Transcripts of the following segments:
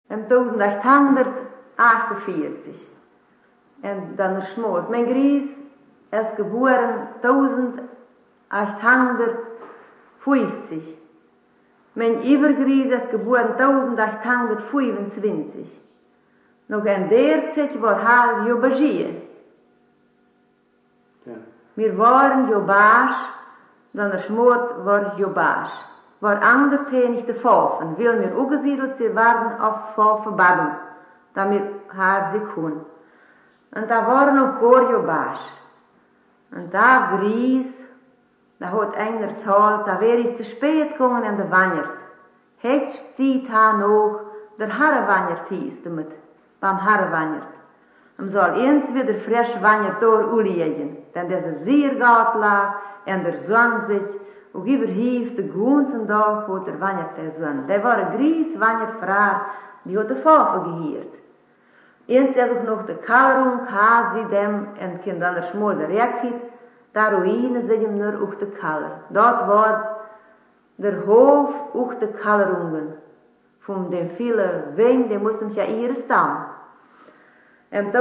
En 1848. En dan er smoort. Mijn Gries is geboren 1850. Mijn Ivergries is geboren 1825. Nog een 30 war haar Jobagie. Ja. Wir waren Jobaas, dan er smoort war Jobaas. War ander tenig de Pfaffen, wil mir ugesiedelt sie waren auf Pfaffen baden, damit haar sie kun. Und da waren noch gar Jobaas. Und da Gries, da hat einer zahlt, da wär is zu spät gegangen an der Wannert. Hecht die da noch der Harrewannert hieß damit, beim Harrewannert. Soll eens wieder frisch Wannert door uliegen, denn das ist sehr gott lag, en der Sonne sich, und überhief de ganzen Tag vor der Wannert der Sonne. Der war ein Gries Wannert Frau, die hat de Pfaffen gehiert. Eens is ook nog de Kallerung, sie dem, en kind dan er schmoor de Rekkiet, da Ruine sind ihm nur auch de Kaller. Dort war der Hof auch de Kallerungen. Von den vielen Wegen, die mussten ja ihre Stamm. En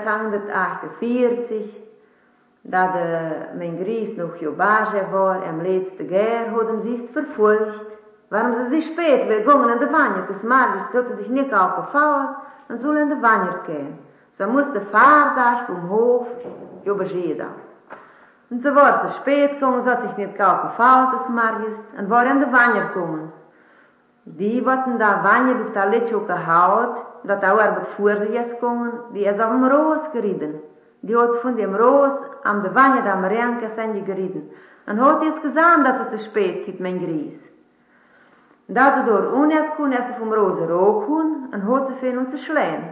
1848, da mein Gries noch Jobage war, am letzten Jahr, haben sie es verfolgt. Warum sie sich spät gegangen in der Wanne, das Margis hat sich nicht aufgefallen, dann soll in der Wanne gehen. So musste Fahrtag vom Hof Jobage da. Und so war es spät gegangen, so hat sich nicht aufgefallen, das Margis, und war in der Wanne gekommen. Die wollten da Wanne durch der Litschuk gehaut, dat auch arbeit vor sie ist gekommen, die ist auf dem Roos geritten. Die hat von dem Roos am der Wanne da am Renke sind geritten. Und hat es gesagt, dass es zu spät geht, mein Gries. Da sie dort unerst kun, ist sie vom Roos rochun, und hat sie für uns zu schlägen.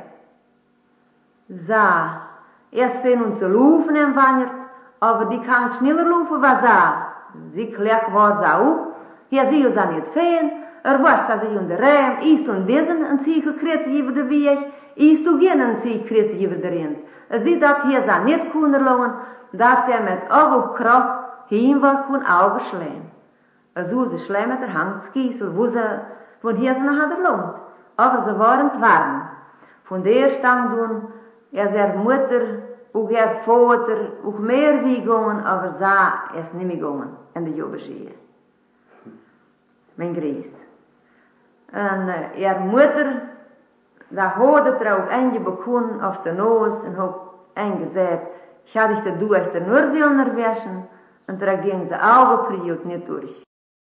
Erst für uns zu laufen im Wanne, aber die kann schneller laufen, was sie kleck war sie auch, hier sie ist nicht fehlen, was dass ich unter Reim, ist und diesen, und sie gekriegt über den Weg, ist du gehen, und sie gekriegt über den Rind. Sie dat hier sa nicht kunnen lassen, dass sie mit Augen Kraft hinweg von Augen schlägen. Also sie schlägen mit der Hand Skiesel, wo sie von hier nach hat lohnt. Aber sie waren warm. Von der stand nun, er Mutter, auch Vater, auch mehr wie gegangen, aber sah es nicht mehr gegangen in der Jobagie. Mein Gries. Und Mutter, da hat auch eingebekommen auf der Nose und hat eingesagt, ich hatte dich da durch den Nurzilner wäschen und da ging die Augenpriot nicht durch.